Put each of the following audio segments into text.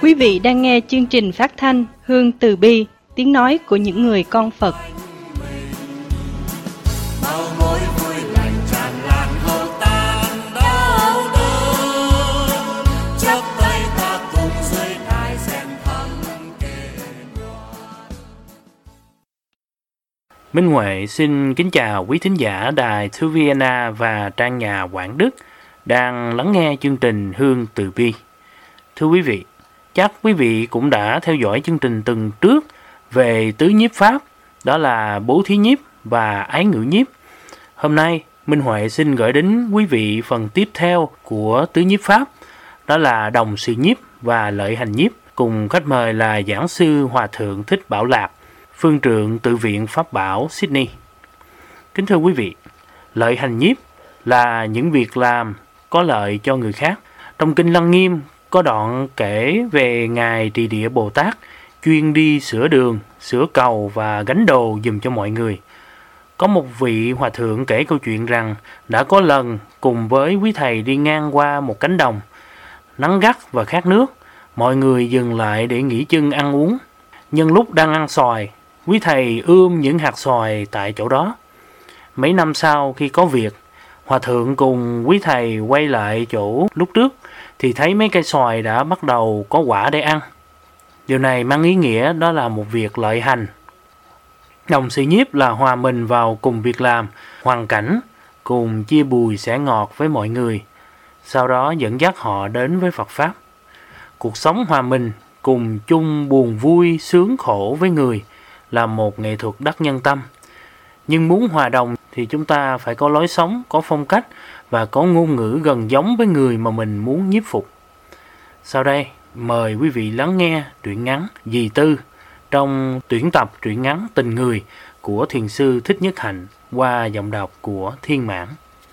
Quý vị đang nghe chương trình phát thanh Hương Từ Bi, tiếng nói của những người con Phật. Minh Huệ xin kính chào quý thính giả đài Thư Vienna và trang nhà Quảng Đức đang lắng nghe chương trình Hương Từ Bi. Thưa quý vị, chắc quý vị cũng đã theo dõi chương trình tuần trước về tứ nhiếp pháp, đó là bố thí nhiếp và ái ngữ nhiếp. Hôm nay, Minh Huệ xin gửi đến quý vị phần tiếp theo của tứ nhiếp pháp, đó là đồng sự nhiếp và lợi hành nhiếp, cùng khách mời là giảng sư Hòa Thượng Thích Bảo Lạc, phương trượng Tự viện Pháp Bảo Sydney. Kính thưa quý vị, lợi hành nhiếp là những việc làm có lợi cho người khác. Trong Kinh Lăng Nghiêm có đoạn kể về Ngài Trì Địa Bồ Tát chuyên đi sửa đường, sửa cầu và gánh đồ dùm cho mọi người. Có một vị hòa thượng kể câu chuyện rằng đã có lần cùng với quý thầy đi ngang qua một cánh đồng, nắng gắt và khát nước, mọi người dừng lại để nghỉ chân ăn uống. Nhân lúc đang ăn xoài, quý thầy ươm những hạt xoài tại chỗ đó. Mấy năm sau khi có việc, hòa thượng cùng quý thầy quay lại chỗ lúc trước thì thấy mấy cây xoài đã bắt đầu có quả để ăn. Điều này mang ý nghĩa đó là một việc lợi hành. Đồng sự nhiếp là hòa mình vào cùng việc làm, hoàn cảnh, cùng chia bùi sẻ ngọt với mọi người, sau đó dẫn dắt họ đến với Phật Pháp. Cuộc sống hòa mình, cùng chung buồn vui, sướng khổ với người là một nghệ thuật đắc nhân tâm. Nhưng muốn hòa đồng thì chúng ta phải có lối sống, có phong cách và có ngôn ngữ gần giống với người mà mình muốn nhiếp phục. Sau đây, mời quý vị lắng nghe truyện ngắn Dì Tư trong tuyển tập truyện ngắn Tình Người của Thiền sư Thích Nhất Hạnh qua giọng đọc của Thiên Mãn.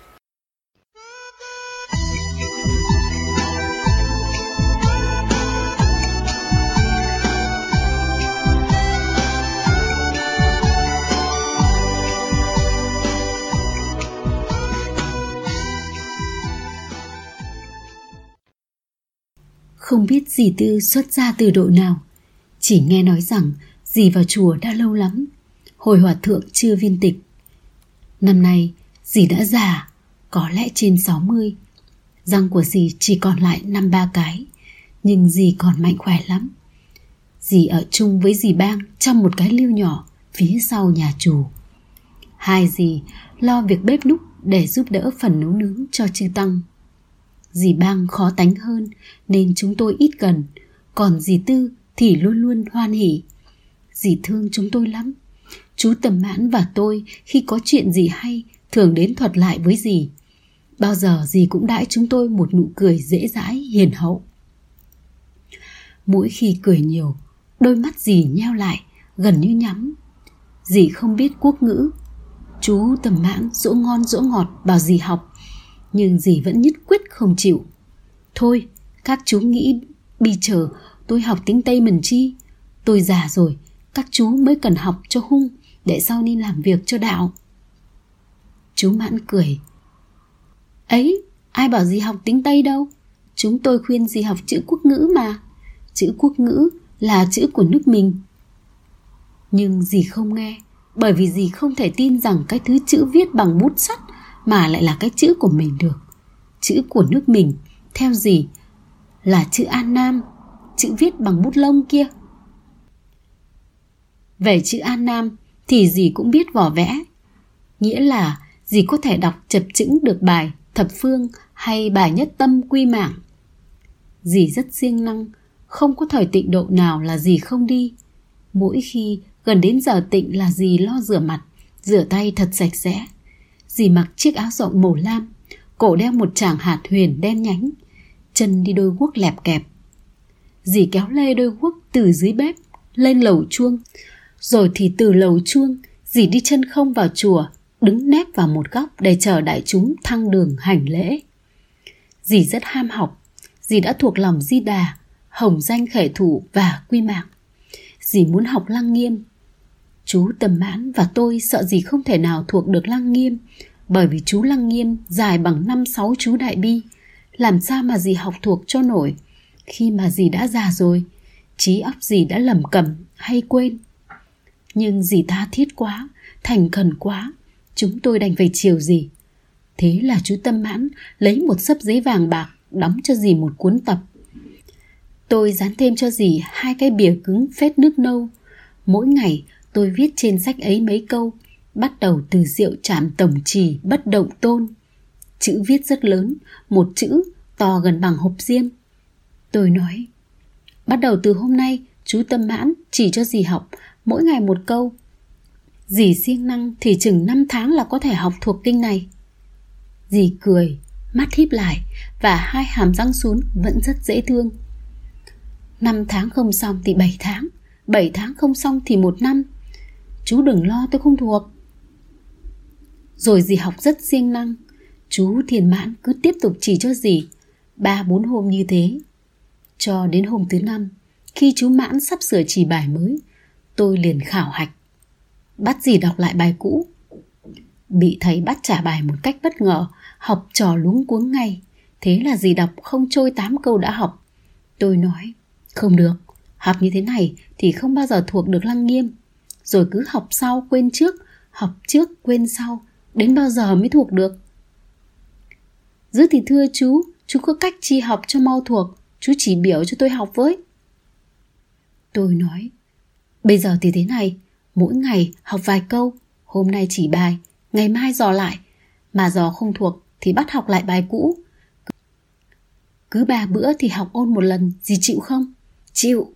Không biết dì Tư xuất gia từ độ nào, chỉ nghe nói rằng dì vào chùa đã lâu lắm, hồi hòa thượng chưa viên tịch. Năm nay dì đã già, có lẽ trên 60. Răng của dì chỉ còn lại 5-3 cái, nhưng dì còn mạnh khỏe lắm. Dì ở chung với dì Bang trong một cái liêu nhỏ phía sau nhà chùa. Hai dì lo việc bếp núc để giúp đỡ phần nấu nướng cho chư tăng. Dì Bang khó tánh hơn nên chúng tôi ít gần, còn dì Tư thì luôn luôn hoan hỉ. Dì thương chúng tôi lắm. Chú Tầm Mãn và tôi khi có chuyện gì hay thường đến thuật lại với dì. Bao giờ dì cũng đãi chúng tôi một nụ cười dễ dãi hiền hậu. Mỗi khi cười nhiều, đôi mắt dì nheo lại, gần như nhắm. Dì không biết quốc ngữ. Chú Tầm Mãn dỗ ngon dỗ ngọt bảo dì học, nhưng dì vẫn nhất quyết không chịu. Thôi, các chú nghĩ bây giờ tôi học tiếng Tây mình chi. Tôi già rồi, các chú mới cần học cho hung, để sau đi làm việc cho đạo. Chú Mãn cười. Ấy, ai bảo dì học tiếng Tây đâu. Chúng tôi khuyên dì học chữ quốc ngữ mà. Chữ quốc ngữ là chữ của nước mình. Nhưng dì không nghe, bởi vì dì không thể tin rằng cái thứ chữ viết bằng bút sắt mà lại là cái chữ của mình được. Chữ của nước mình, theo dì, là chữ An Nam, chữ viết bằng bút lông kia. Về chữ An Nam thì dì cũng biết vỏ vẽ. Nghĩa là dì có thể đọc chập chững được bài thập phương hay bài nhất tâm quy mạng. Dì rất siêng năng, không có thời tịnh độ nào là dì không đi. Mỗi khi gần đến giờ tịnh là dì lo rửa mặt, rửa tay thật sạch sẽ. Dì mặc chiếc áo rộng màu lam, cổ đeo một tràng hạt huyền đen nhánh, chân đi đôi guốc lẹp kẹp. Dì kéo lê đôi guốc từ dưới bếp lên lầu chuông, rồi thì từ lầu chuông dì đi chân không vào chùa, đứng nép vào một góc để chờ đại chúng thăng đường hành lễ. Dì rất ham học, dì đã thuộc lòng Di Đà, hồng danh khể thủ và quy mạng. Dì muốn học Lăng Nghiêm. Chú Tầm Mãn và tôi sợ dì không thể nào thuộc được Lăng Nghiêm, bởi vì chú Lăng Nghiêm dài bằng 5-6 chú Đại Bi, làm sao mà dì học thuộc cho nổi. Khi mà dì đã già rồi, trí óc dì đã lẩm cẩm hay quên. Nhưng dì tha thiết quá, thành khẩn quá, chúng tôi đành phải chiều dì. Thế là chú Tâm Mãn lấy một xấp giấy vàng bạc đóng cho dì một cuốn tập. Tôi dán thêm cho dì 2 cái bìa cứng phết nước nâu. Mỗi ngày tôi viết trên sách ấy mấy câu, bắt đầu từ rượu trảm tổng trì bất động tôn. Chữ viết rất lớn, một chữ to gần bằng hộp diêm. Tôi nói, bắt đầu từ hôm nay chú Tâm Mãn chỉ cho dì học mỗi ngày một câu. Dì siêng năng thì chừng 5 tháng là có thể học thuộc kinh này. Dì cười, mắt híp lại và 2 hàm răng sún vẫn rất dễ thương. 5 tháng không xong thì 7 tháng, 7 tháng không xong thì 1 năm. Chú đừng lo tôi không thuộc. Rồi dì học rất siêng năng. Chú Thiền Mãn cứ tiếp tục chỉ cho dì 3-4 hôm như thế. Cho đến hôm thứ 5, khi chú Mãn sắp sửa chỉ bài mới, tôi liền khảo hạch, bắt dì đọc lại bài cũ. Bị thầy bắt trả bài một cách bất ngờ, học trò luống cuống ngay. Thế là dì đọc không trôi 8 câu đã học. Tôi nói, không được, học như thế này thì không bao giờ thuộc được Lăng Nghiêm. Rồi cứ học sau quên trước, học trước quên sau, đến bao giờ mới thuộc được. Dư thì thưa chú có cách chi học cho mau thuộc, chú chỉ biểu cho tôi học với. Tôi nói, bây giờ thì thế này, mỗi ngày học vài câu, hôm nay chỉ bài, ngày mai dò lại, mà dò không thuộc thì bắt học lại bài cũ. Cứ 3 bữa thì học ôn một lần, dì chịu không? Chịu.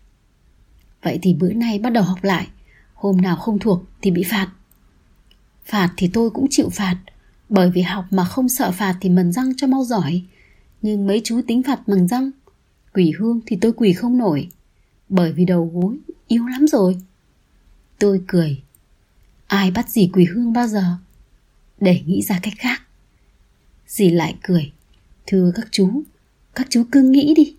Vậy thì bữa nay bắt đầu học lại, hôm nào không thuộc thì bị phạt. Phạt thì tôi cũng chịu phạt, bởi vì học mà không sợ phạt thì mần răng cho mau giỏi. Nhưng mấy chú tính phạt bằng răng. Quỳ hương thì tôi quỳ không nổi, bởi vì đầu gối yếu lắm rồi. Tôi cười, ai bắt dì quỳ hương bao giờ? Để nghĩ ra cách khác. Dì lại cười, thưa các chú cứ nghĩ đi.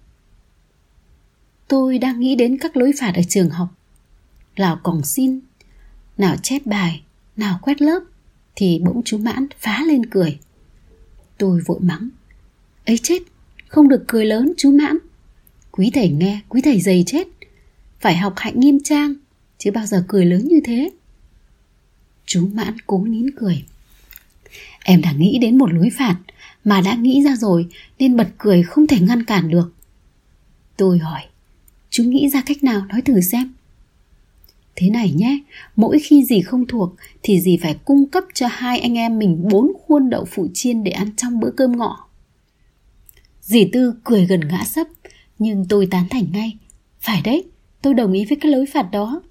Tôi đang nghĩ đến các lối phạt ở trường học. Nào còng xin, nào chép bài, nào quét lớp, thì bỗng chú Mãn phá lên cười. Tôi vội mắng, ấy chết, không được cười lớn chú Mãn. Quý thầy nghe, quý thầy dày chết. Phải học hạnh nghiêm trang, chứ bao giờ cười lớn như thế. Chú Mãn cố nín cười. Em đã nghĩ đến một lối phạt, mà đã nghĩ ra rồi nên bật cười không thể ngăn cản được. Tôi hỏi, chú nghĩ ra cách nào nói thử xem. Thế này nhé, mỗi khi dì không thuộc thì dì phải cung cấp cho 2 anh em mình 4 khuôn đậu phụ chiên để ăn trong bữa cơm ngọ. Dì Tư cười gần ngã sấp, nhưng tôi tán thành ngay. Phải đấy, tôi đồng ý với cái lối phạt đó.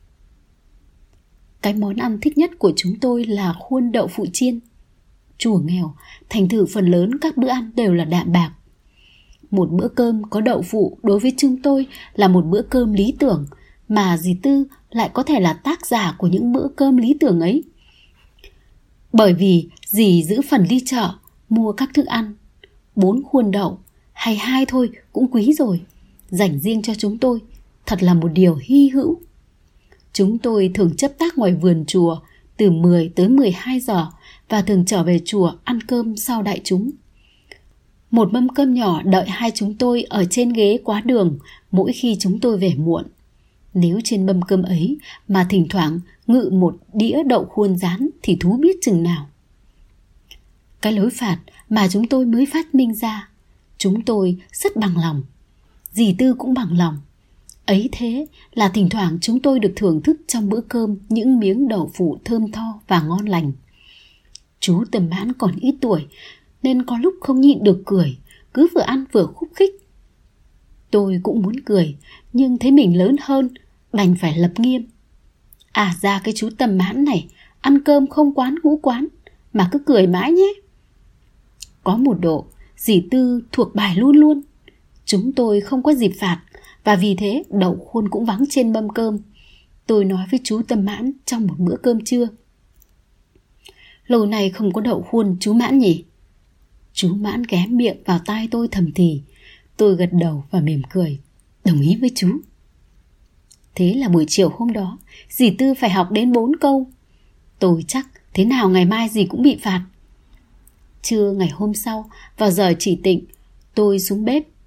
Cái món ăn thích nhất của chúng tôi là khuôn đậu phụ chiên. Chùa nghèo, thành thử phần lớn các bữa ăn đều là đạm bạc. Một bữa cơm có đậu phụ đối với chúng tôi là một bữa cơm lý tưởng, mà dì Tư lại có thể là tác giả của những bữa cơm lý tưởng ấy. Bởi vì dì giữ phần đi chợ, mua các thức ăn. 4 khuôn đậu, hay 2 thôi cũng quý rồi, dành riêng cho chúng tôi, thật là một điều hy hữu. Chúng tôi thường chấp tác ngoài vườn chùa từ 10 tới 12 giờ và thường trở về chùa ăn cơm sau đại chúng. Một mâm cơm nhỏ đợi 2 chúng tôi ở trên ghế quá đường mỗi khi chúng tôi về muộn. Nếu trên mâm cơm ấy mà thỉnh thoảng ngự một đĩa đậu khuôn rán thì thú biết chừng nào. Cái lối phạt mà chúng tôi mới phát minh ra, chúng tôi rất bằng lòng. Dì Tư cũng bằng lòng. Ấy thế là thỉnh thoảng chúng tôi được thưởng thức trong bữa cơm những miếng đậu phụ thơm tho và ngon lành. Chú Tâm Mãn còn ít tuổi nên có lúc không nhịn được cười, cứ vừa ăn vừa khúc khích. Tôi cũng muốn cười, nhưng thấy mình lớn hơn, đành phải lập nghiêm. À ra cái chú Tâm Mãn này, ăn cơm không quán ngũ quán, mà cứ cười mãi nhé. Có một độ, dì Tư thuộc bài luôn luôn. Chúng tôi không có dịp phạt, và vì thế đậu khuôn cũng vắng trên mâm cơm. Tôi nói với chú Tâm Mãn trong một bữa cơm trưa. Lâu nay không có đậu khuôn chú Mãn nhỉ? Chú Mãn ghé miệng vào tai tôi thầm thì. Tôi gật đầu và mỉm cười, đồng ý với chú. Thế là buổi chiều hôm đó, dì Tư phải học đến 4 câu. Tôi chắc thế nào ngày mai dì cũng bị phạt. Trưa ngày hôm sau, vào giờ chỉ tịnh, tôi xuống bếp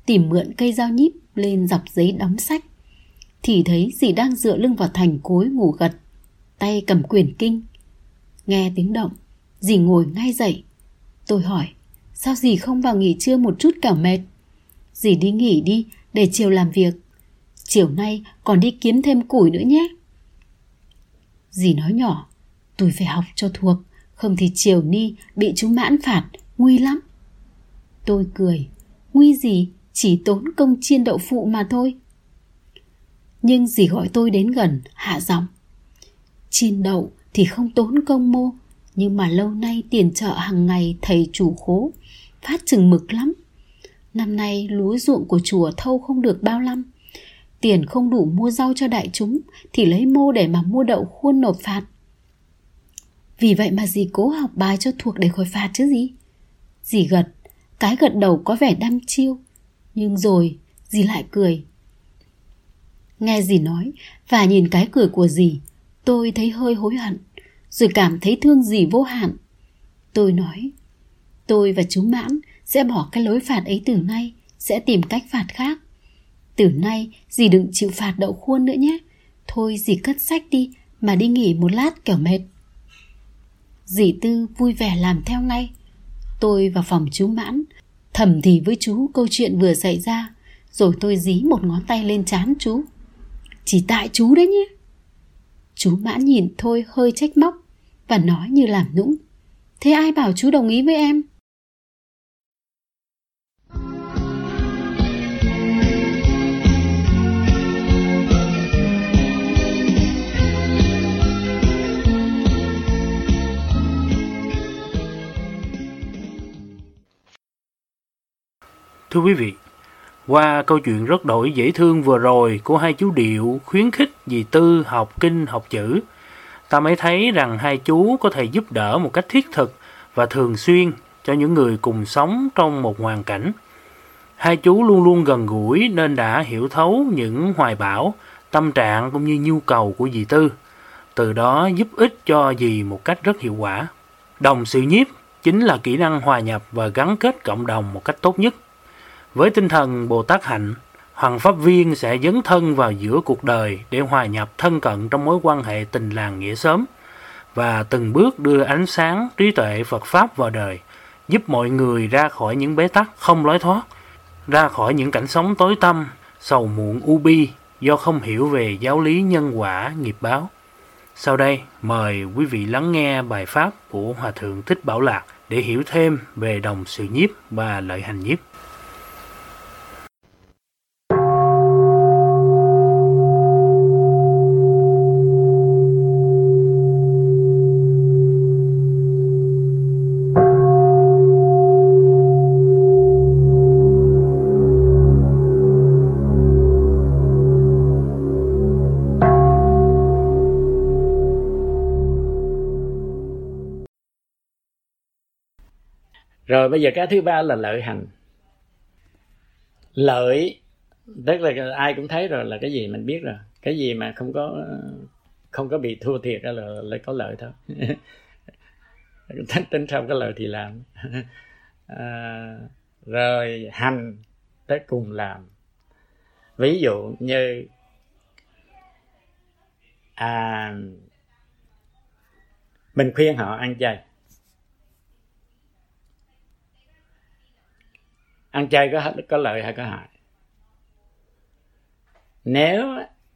tìm mượn cây dao nhíp lên dọc giấy đóng sách, thì thấy dì đang dựa lưng vào thành cối ngủ gật, tay cầm quyển kinh. Nghe tiếng động, dì ngồi ngay dậy. Tôi hỏi, sao dì không vào nghỉ trưa một chút kẻo mệt? Dì đi nghỉ đi, để chiều làm việc. Chiều nay còn đi kiếm thêm củi nữa nhé. Dì nói nhỏ, tôi phải học cho thuộc, không thì chiều ni bị chú Mãn phạt, nguy lắm. Tôi cười, nguy gì, chỉ tốn công chiên đậu phụ mà thôi. Nhưng dì gọi tôi đến gần, hạ giọng. Chiên đậu thì không tốn công mô, nhưng mà lâu nay tiền chợ hàng ngày thầy chủ khố phát chừng mực lắm. Năm nay lúa ruộng của chùa thâu không được bao năm, tiền không đủ mua rau cho đại chúng thì lấy mô để mà mua đậu khuôn nộp phạt. Vì vậy mà dì cố học bài cho thuộc để khỏi phạt chứ gì. Dì gật, cái gật đầu có vẻ đăm chiêu, nhưng rồi dì lại cười. Nghe dì nói và nhìn cái cười của dì, tôi thấy hơi hối hận, rồi cảm thấy thương dì vô hạn. Tôi nói, tôi và chú Mãn sẽ bỏ cái lối phạt ấy từ nay, sẽ tìm cách phạt khác. Từ nay dì đừng chịu phạt đậu khuôn nữa nhé. Thôi dì cất sách đi mà đi nghỉ một lát kẻo mệt. Dì Tư vui vẻ làm theo ngay. Tôi vào phòng chú Mãn, thầm thì với chú câu chuyện vừa xảy ra, rồi tôi dí một ngón tay lên trán chú. Chỉ tại chú đấy nhé. Chú Mãn nhìn tôi hơi trách móc và nói như làm nũng. Thế ai bảo chú đồng ý với em? Thưa quý vị, qua câu chuyện rất đổi dễ thương vừa rồi của hai chú Điệu khuyến khích dì Tư học kinh học chữ, ta mới thấy rằng hai chú có thể giúp đỡ một cách thiết thực và thường xuyên cho những người cùng sống trong một hoàn cảnh. Hai chú luôn luôn gần gũi nên đã hiểu thấu những hoài bão, tâm trạng cũng như nhu cầu của dì Tư, từ đó giúp ích cho dì một cách rất hiệu quả. Đồng sự nhiếp chính là kỹ năng hòa nhập và gắn kết cộng đồng một cách tốt nhất. Với tinh thần Bồ Tát hạnh, Hoàng Pháp Viên sẽ dấn thân vào giữa cuộc đời để hòa nhập thân cận trong mối quan hệ tình làng nghĩa xóm và từng bước đưa ánh sáng trí tuệ Phật Pháp vào đời, giúp mọi người ra khỏi những bế tắc không lối thoát, ra khỏi những cảnh sống tối tăm, sầu muộn u bi do không hiểu về giáo lý nhân quả nghiệp báo. Sau đây, mời quý vị lắng nghe bài Pháp của Hòa Thượng Thích Bảo Lạc để hiểu thêm về đồng sự nhiếp và lợi hành nhiếp. Rồi bây giờ cái thứ ba là lợi hành. Lợi tức là ai cũng thấy rồi, là cái gì mình biết rồi. Cái gì mà không có bị thua thiệt là có lợi thôi. Tính xong có lợi thì làm. Rồi hành tới cùng làm. Ví dụ như mình khuyên họ ăn chay. Ăn chay có lợi hay có hại? Nếu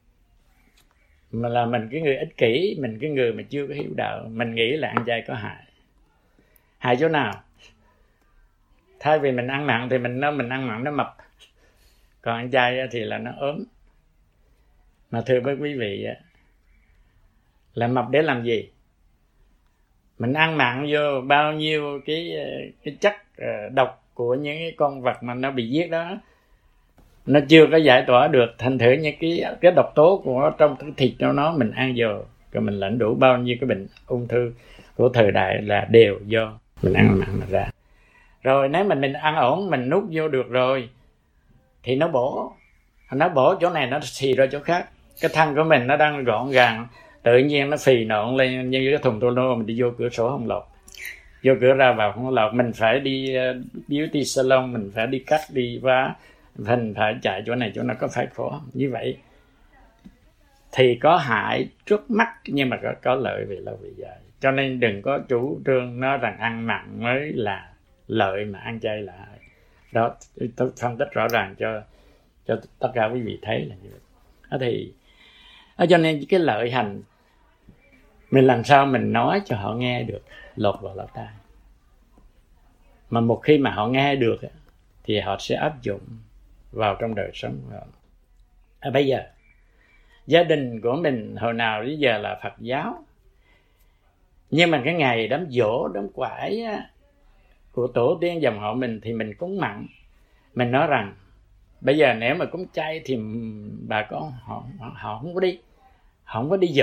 mà là mình cái người ích kỷ, mình cái người mà chưa có hiểu đạo, mình nghĩ là ăn chay có hại. Hại chỗ nào? Thay vì mình ăn mặn thì mình ăn mặn nó mập, còn ăn chay thì là nó ốm. Mà thưa với quý vị, là mập để làm gì? Mình ăn mặn vô bao nhiêu cái chất độc của những cái con vật mà nó bị giết đó, nó chưa có giải tỏa được, thành thử những cái độc tố của trong cái thịt của nó mình ăn vô, rồi mình lãnh đủ bao nhiêu cái bệnh ung thư của thời đại là đều do mình ăn mặn mà ra. Rồi nếu mình ăn ổn, mình nuốt vô được rồi thì nó bổ chỗ này nó xì ra chỗ khác. Cái thân của mình nó đang gọn gàng, tự nhiên nó phì nộn lên như cái thùng tô lô, mình đi vô cửa sổ không lọt, vô cửa ra vào không lọt. Mình phải đi beauty salon, mình phải đi cắt đi vá, mình phải chạy chỗ này chỗ nào có phải khổ. Như vậy thì có hại trước mắt nhưng mà có lợi về lâu về dài. Cho nên đừng có chủ trương nói rằng ăn mặn mới là lợi mà ăn chay là hại. Đó, tôi phân tích rõ ràng cho tất cả quý vị thấy là như vậy. Đó thì cho nên cái lợi hành mình làm sao mình nói cho họ nghe được, lọt vào lỗ tai. Mà một khi mà họ nghe được thì họ sẽ áp dụng vào trong đời sống của họ. Bây giờ gia đình của mình hồi nào đến giờ là Phật giáo, nhưng mà cái ngày đám giỗ đám quải của tổ tiên dòng họ mình thì mình cúng mặn. Mình nói rằng bây giờ nếu mà cúng chay thì bà con họ không có đi, họ không có đi dự.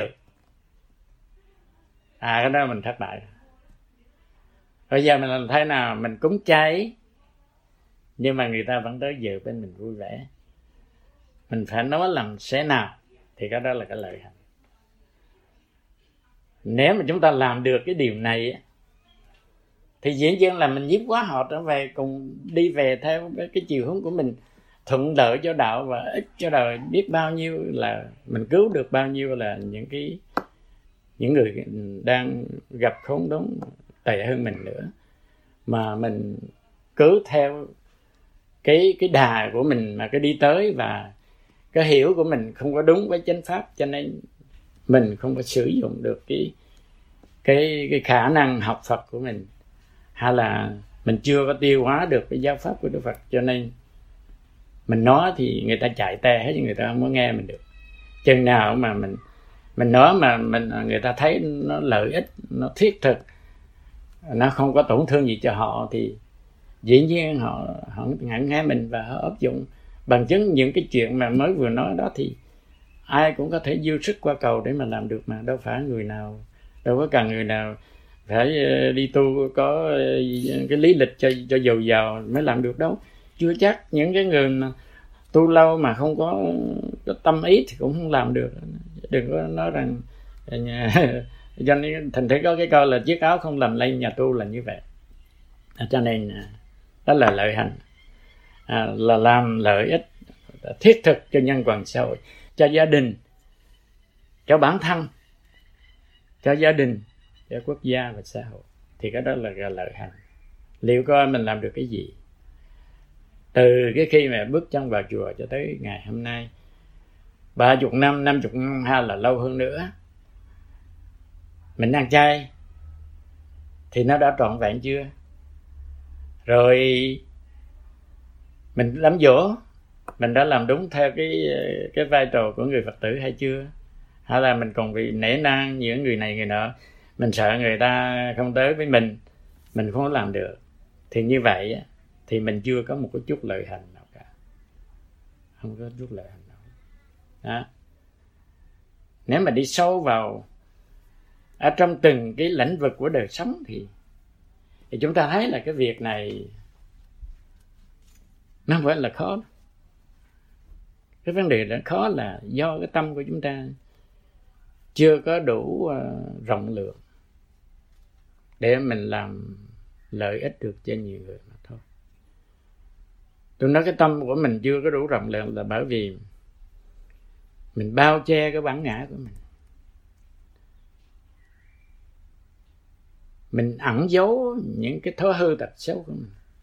Cái đó mình thất bại. Bây giờ mình làm thế nào mình cúng chay nhưng mà người ta vẫn tới dự bên mình vui vẻ. Mình phải nói làm thế nào thì cái đó là cái lợi hạnh. Nếu mà chúng ta làm được cái điều này thì dĩ nhiên là mình giúp quá họ trở về, cùng đi về theo cái chiều hướng của mình, thuận lợi cho đạo và ích cho đời. Biết bao nhiêu là mình cứu được bao nhiêu là những người đang gặp khốn đốn tệ hơn mình nữa, mà mình cứ theo cái đà của mình mà cái đi tới, và cái hiểu của mình không có đúng với chánh pháp, cho nên mình không có sử dụng được cái khả năng học Phật của mình, hay là mình chưa có tiêu hóa được cái giáo pháp của Đức Phật, cho nên mình nói thì người ta chạy tè hết, người ta không có nghe mình được. Chừng nào mà mình nói mà người ta thấy nó lợi ích, nó thiết thực, nó không có tổn thương gì cho họ, thì dĩ nhiên họ hẳn nghe mình và họ áp dụng. Bằng chứng những cái chuyện mà mới vừa nói đó thì ai cũng có thể dư sức qua cầu để mà làm được, mà đâu phải người nào, đâu có cần người nào phải đi tu có cái lý lịch cho giàu giàu mới làm được đâu. Chưa chắc những cái người mà tu lâu mà không có tâm ý thì cũng không làm được. Đừng có nói rằng cho nên thành thử có cái câu là chiếc áo không làm lây nhà tu là như vậy. Cho nên đó là lợi hành, là làm lợi ích thiết thực cho nhân quần xã hội, cho gia đình, cho bản thân, cho gia đình, cho quốc gia và xã hội, thì cái đó là lợi hành. Liệu coi mình làm được cái gì từ cái khi mà bước chân vào chùa cho tới ngày hôm nay, 30 năm, 50 năm hay là lâu hơn nữa, mình ăn chay thì nó đã trọn vẹn chưa? Rồi mình đám giỗ, mình đã làm đúng theo cái vai trò của người Phật tử hay chưa? Hay là mình còn bị nể nang những người này người nọ, mình sợ người ta không tới với mình không làm được, thì như vậy thì mình chưa có một cái chút lợi hành nào cả, không có chút lợi hành nào đó. Nếu mà đi sâu vào ở trong từng cái lĩnh vực của đời sống thì chúng ta thấy là cái việc này nó không phải là khó. Cái vấn đề đó khó là do cái tâm của chúng ta chưa có đủ rộng lượng để mình làm lợi ích được cho nhiều người mà thôi. Tôi nói cái tâm của mình chưa có đủ rộng lượng là bởi vì mình bao che cái bản ngã của mình ẩn giấu những cái thói hư tật xấu của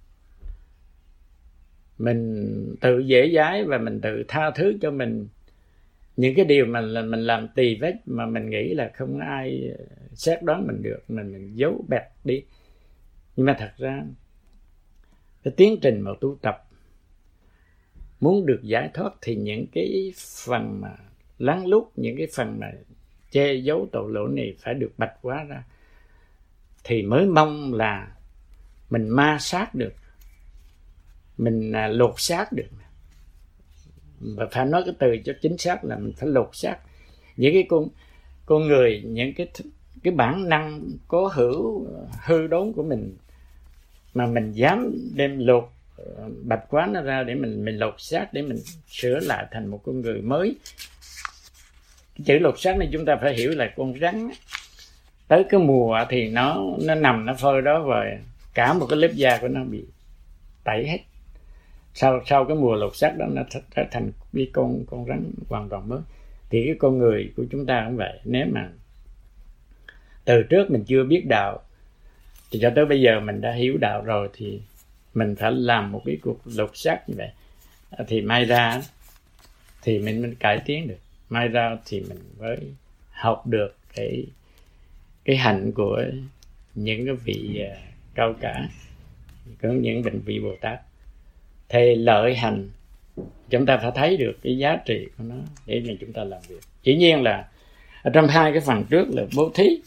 mình tự dễ dãi và mình tự tha thứ cho mình những cái điều mà mình làm tì vết mà mình nghĩ là không ai xét đoán mình được, mình giấu bẹt đi. Nhưng mà thật ra cái tiến trình mà tu tập muốn được giải thoát thì những cái phần mà lắng lút, những cái phần mà che giấu tội lỗi này phải được bạch hóa ra, thì mới mong là mình ma sát được, mình lột xác được. Và phải nói cái từ cho chính xác là mình phải lột xác những cái con người, những cái bản năng cố hữu hư đốn của mình, mà mình dám đem lột bạch hóa nó ra để mình lột xác, để mình sửa lại thành một con người mới. Cái chữ lột xác này chúng ta phải hiểu là con rắn tới cái mùa thì nó nằm nó phơi đó, rồi cả một cái lớp da của nó bị tẩy hết. sau cái mùa lột xác đó nó trở thành cái con rắn hoàn toàn mới. Thì cái con người của chúng ta cũng vậy. Nếu mà từ trước mình chưa biết đạo thì cho tới bây giờ mình đã hiểu đạo rồi, thì mình phải làm một cái cuộc lột xác như vậy, thì may ra thì mình cải tiến được, may ra thì mình mới học được cái hạnh của những cái vị cao cả, có những vị Bồ Tát. Thì lợi hành chúng ta phải thấy được cái giá trị của nó để mà chúng ta làm việc. Chỉ nhiên là ở trong hai cái phần trước là bố thí,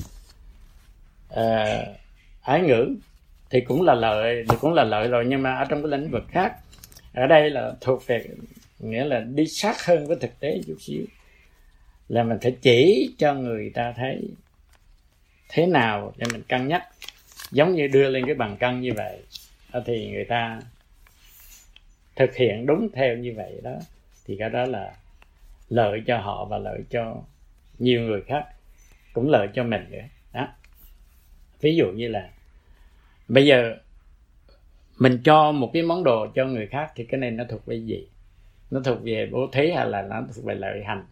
ái ngữ thì cũng là lợi rồi, nhưng mà ở trong cái lĩnh vực khác, ở đây là thuộc về, nghĩa là đi sát hơn với thực tế chút xíu, là mình phải chỉ cho người ta thấy thế nào để mình cân nhắc, giống như đưa lên cái bàn cân như vậy, thì người ta thực hiện đúng theo như vậy đó, thì cái đó là lợi cho họ và lợi cho nhiều người khác, cũng lợi cho mình nữa đó. Ví dụ như là bây giờ mình cho một cái món đồ cho người khác, thì cái này nó thuộc về gì? Nó thuộc về bố thí hay là nó thuộc về lợi hành?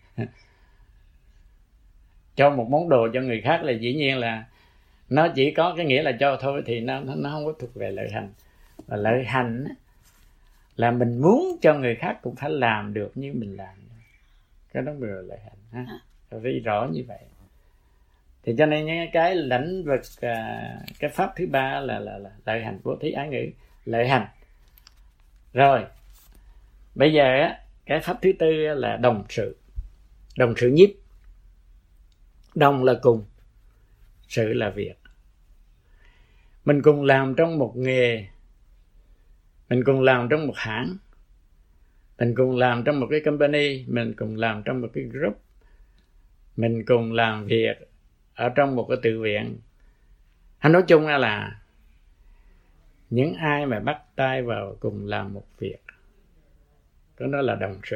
Cho một món đồ cho người khác là dĩ nhiên là nó chỉ có cái nghĩa là cho thôi, thì nó không có thuộc về lợi hành. Và lợi hành là mình muốn cho người khác cũng phải làm được như mình làm, cái đó mới là lợi hành ha. Vì rõ như vậy. Thì cho nên những cái lĩnh vực, cái pháp thứ ba là lợi hành, bố thí, ái ngữ, lợi hành. Rồi bây giờ á, cái pháp thứ tư là đồng sự, đồng sự nhiếp. Đồng là cùng, sự là việc. Mình cùng làm trong một nghề, mình cùng làm trong một hãng, mình cùng làm trong một cái company, mình cùng làm trong một cái group, mình cùng làm việc ở trong một cái tự viện. Nói chung là những ai mà bắt tay vào cùng làm một việc, đó là đồng sự.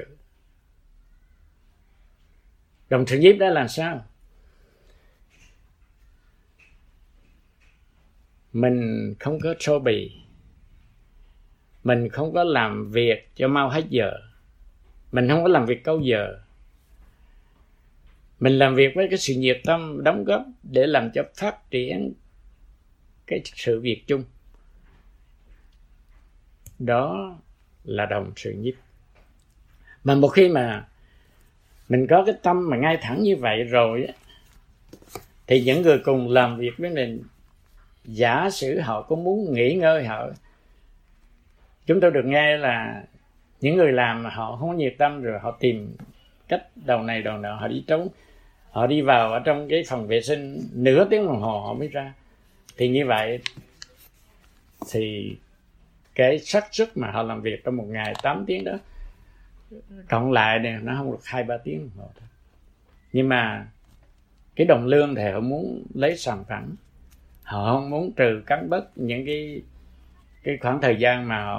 Đồng sự nhiếp đó là sao? Mình không có xô bì, mình không có làm việc cho mau hết giờ, mình không có làm việc câu giờ. Mình làm việc với cái sự nhiệt tâm, đóng góp để làm cho phát triển cái sự việc chung. Đó là đồng sự nhiếp. Mà một khi mà mình có cái tâm mà ngay thẳng như vậy rồi, thì những người cùng làm việc với mình, giả sử họ có muốn nghỉ ngơi, chúng tôi được nghe là những người làm mà họ không có nhiệt tâm, rồi họ tìm cách đầu này đầu nọ, họ đi trốn, họ đi vào ở trong cái phòng vệ sinh nửa tiếng đồng hồ họ mới ra. Thì như vậy thì cái xác suất mà họ làm việc trong một ngày 8 tiếng đó, cộng lại này nó không được 2-3 tiếng đồng hồ thôi. Nhưng mà cái đồng lương thì họ muốn lấy sòng phẳng, họ không muốn trừ cắn bớt những cái khoảng thời gian mà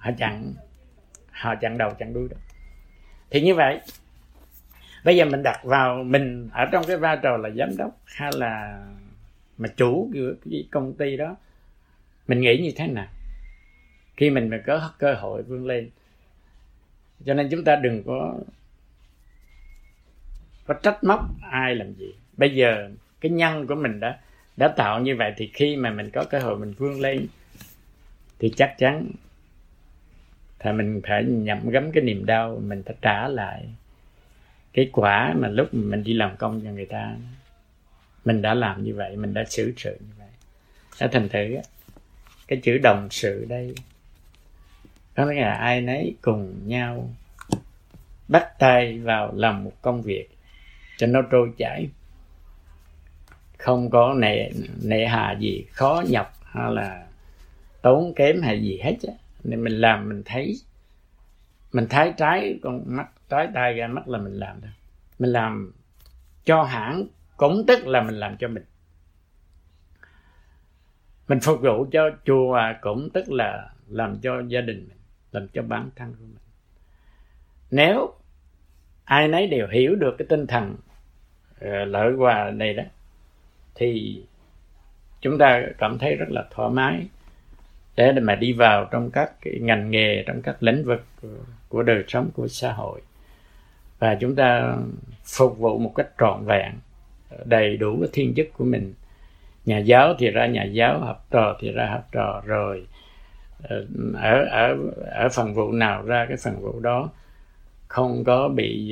họ chặn đầu chặn đuôi đó. Thì như vậy bây giờ mình đặt vào mình ở trong cái vai trò là giám đốc hay là mà chủ của cái công ty đó, mình nghĩ như thế nào khi mình có cơ hội vươn lên. Cho nên chúng ta đừng có trách móc ai làm gì. Bây giờ cái nhân của mình đã tạo như vậy, thì khi mà mình có cơ hội mình vươn lên thì chắc chắn thì mình phải nhậm gấm cái niềm đau, mình phải trả lại cái quả mà lúc mình đi làm công cho người ta mình đã làm như vậy, mình đã xử sự như vậy. Thành thử cái chữ đồng sự đây có nghĩa là ai nấy cùng nhau bắt tay vào làm một công việc cho nó trôi chảy, không có nệ hà gì, khó nhọc hay là tốn kém hay gì hết. Nên mình làm mình thấy trái con mắt, trái tay ra mắt là mình làm thôi. Mình làm cho hãng cũng tức là mình làm cho mình. Mình phục vụ cho chùa cũng tức là làm cho gia đình mình, làm cho bản thân của mình. Nếu ai nấy đều hiểu được cái tinh thần lợi hòa này đó, thì chúng ta cảm thấy rất là thoải mái để mà đi vào trong các cái ngành nghề, trong các lĩnh vực của đời sống, của xã hội, và chúng ta phục vụ một cách trọn vẹn, đầy đủ cái thiên chức của mình. Nhà giáo thì ra nhà giáo, học trò thì ra học trò, rồi ở phần vụ nào ra cái phần vụ đó, không có bị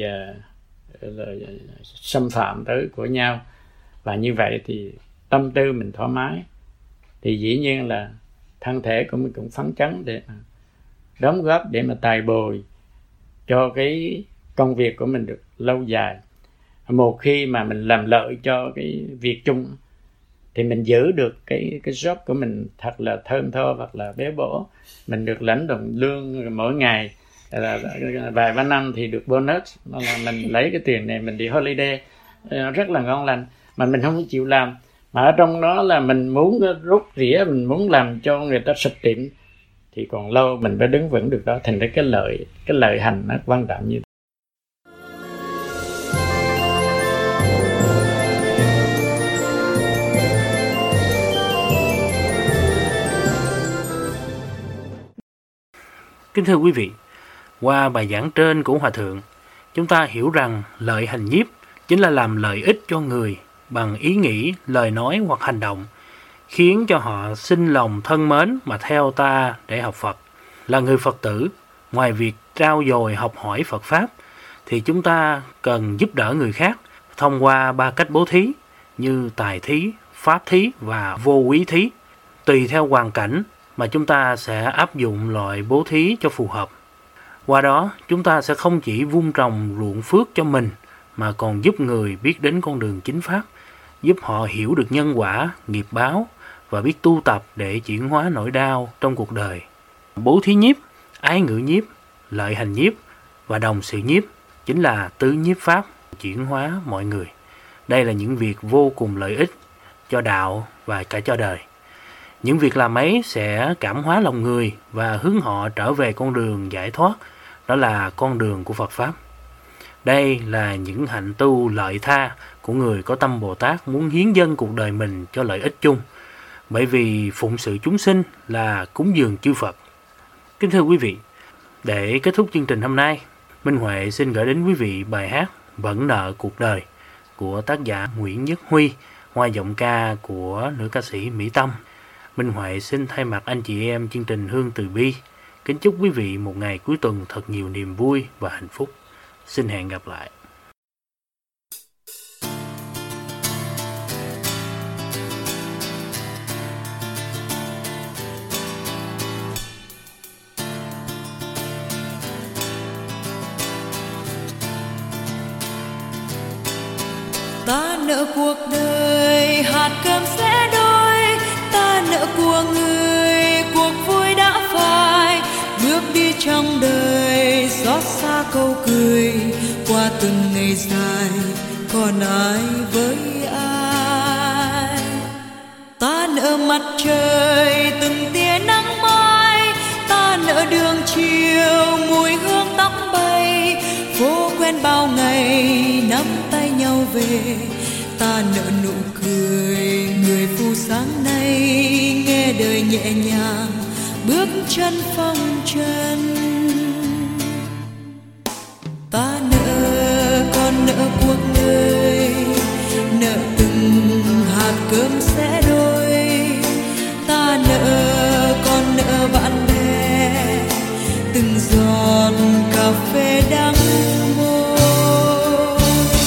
xâm phạm tới của nhau. Và như vậy thì tâm tư mình thoải mái, thì dĩ nhiên là thân thể của mình cũng phấn chấn để mà đóng góp, để mà tài bồi cho cái công việc của mình được lâu dài. Một khi mà mình làm lợi cho cái việc chung thì mình giữ được cái job của mình thật là thơm tho, hoặc là béo bổ. Mình được lãnh đồng lương mỗi ngày, vài ba năm thì được bonus, là mình lấy cái tiền này mình đi holiday rất là ngon lành, mà mình không chịu làm. Mà ở trong đó là mình muốn rút rỉa, mình muốn làm cho người ta sụp tiệm, thì còn lâu mình phải đứng vững được đó. Thành ra cái lợi hành nó quan trọng như thế. Kính thưa quý vị, qua bài giảng trên của Hòa Thượng, chúng ta hiểu rằng lợi hành nhiếp chính là làm lợi ích cho người bằng ý nghĩ, lời nói hoặc hành động, khiến cho họ sinh lòng thân mến mà theo ta để học Phật. Là người Phật tử, ngoài việc trau dồi học hỏi Phật Pháp, thì chúng ta cần giúp đỡ người khác thông qua 3 cách bố thí như tài thí, pháp thí và vô quý thí. Tùy theo hoàn cảnh mà chúng ta sẽ áp dụng loại bố thí cho phù hợp. Qua đó, chúng ta sẽ không chỉ vun trồng ruộng phước cho mình, mà còn giúp người biết đến con đường chính pháp, giúp họ hiểu được nhân quả, nghiệp báo và biết tu tập để chuyển hóa nỗi đau trong cuộc đời. Bố thí nhiếp, ái ngữ nhiếp, lợi hành nhiếp và đồng sự nhiếp chính là tứ nhiếp pháp chuyển hóa mọi người. Đây là những việc vô cùng lợi ích cho đạo và cả cho đời. Những việc làm ấy sẽ cảm hóa lòng người và hướng họ trở về con đường giải thoát, đó là con đường của Phật Pháp. Đây là những hạnh tu lợi tha của người có tâm Bồ Tát muốn hiến dâng cuộc đời mình cho lợi ích chung, bởi vì phụng sự chúng sinh là cúng dường chư Phật. Kính thưa quý vị, để kết thúc chương trình hôm nay, Minh Huệ xin gửi đến quý vị bài hát Vẫn Nợ Cuộc Đời của tác giả Nguyễn Nhất Huy, qua giọng ca của nữ ca sĩ Mỹ Tâm. Minh Huệ xin thay mặt anh chị em chương trình Hương Từ Bi kính chúc quý vị một ngày cuối tuần thật nhiều niềm vui và hạnh phúc. Xin hẹn gặp lại. Ta nợ cuộc đời hạt cơm sẽ đôi, ta nợ của người cuộc vui đã phai. Bước đi trong đời xót xa câu cười, qua từng ngày dài còn ai với ai. Ta nợ mặt trời từng tia nắng mai, ta nợ đường chiều mùi hương tóc bay. Phố quen bao ngày nắm tay nhau về, ta nợ nụ cười người phu sáng nay. Nghe đời nhẹ nhàng bước chân phong trần, ta nợ còn nợ cuộc đời, nợ từng hạt cơm sẽ đôi. Ta nợ còn nợ bạn bè, từng giọt cà phê đắng môi.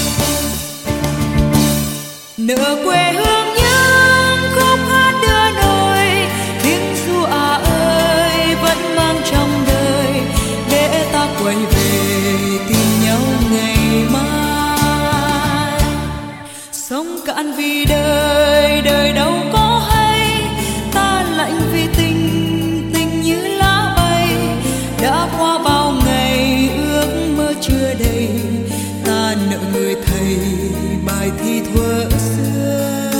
Nợ quê hương những khúc hát đưa nổi, tiếng ru ơi vẫn mang trong đời, để ta quay về tìm nhau ngày mai. Sống cạn vì đời, đời đâu có hay, ta lạnh vì tình, tình như lá bay. Đã qua bao ngày ước mơ chưa đầy, ta nợ người thầy bài thi thuở xưa.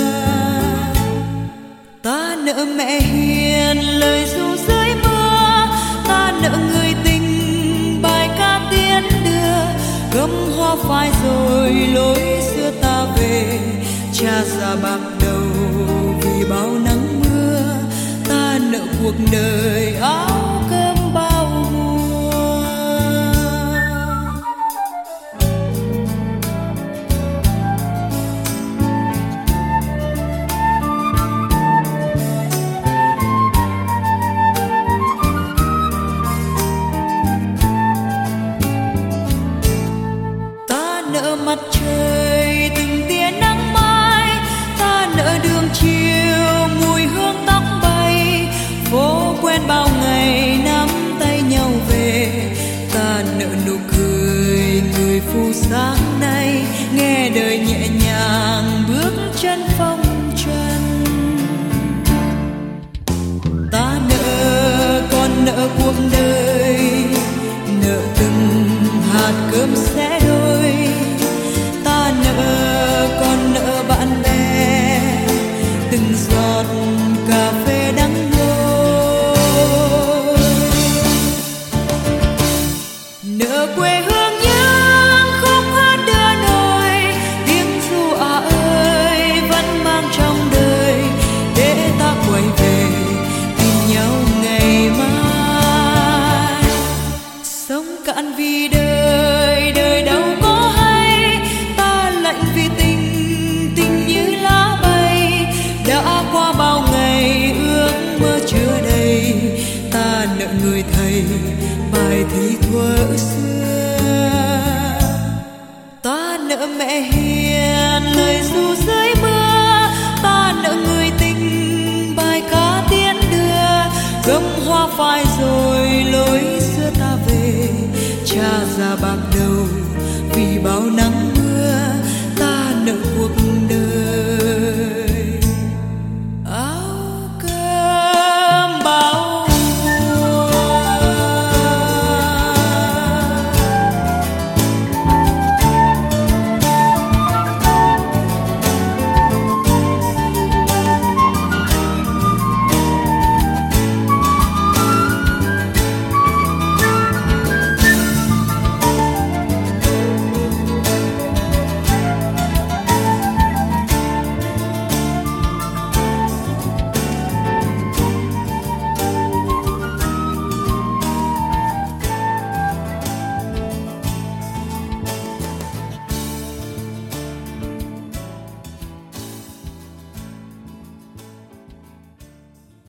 Ta nợ mẹ hiền lời ru dưới mưa, ta nợ người tình bài ca tiến đưa. Gấm hoa phai rồi lối xưa ta về, cha già bạc đầu vì bao nắng mưa. Ta nợ nợ cuộc đời áo cơm bao mùa. Ta nợ mặt trời từng tia nắng mai, ta nợ đường chiều mùi hương tóc bay, phố quen bao ngày nắm tay nhau về. Ta nợ nụ cười người phù sáng nay, nghe đời nhẹ nhàng bước chân phong trần. Ta nợ còn nợ cuộc đời, nợ từng hạt cơm xẻ đôi. Ta nợ còn nợ bạn bè, từng giọt cà phê đắng môi. Nợ quê hương những khúc hát đưa đôi, tiếng ru ơi vẫn mang trong đời, để ta quay về tìm nhau ngày mai. Sống cạn vì đời, đời đâu có hay, ta lạnh vì tình, tình như lá bay. Đã qua bao ngày ước mơ chưa đầy, ta nợ người thầy bài thi thuở xưa. Ta nợ mẹ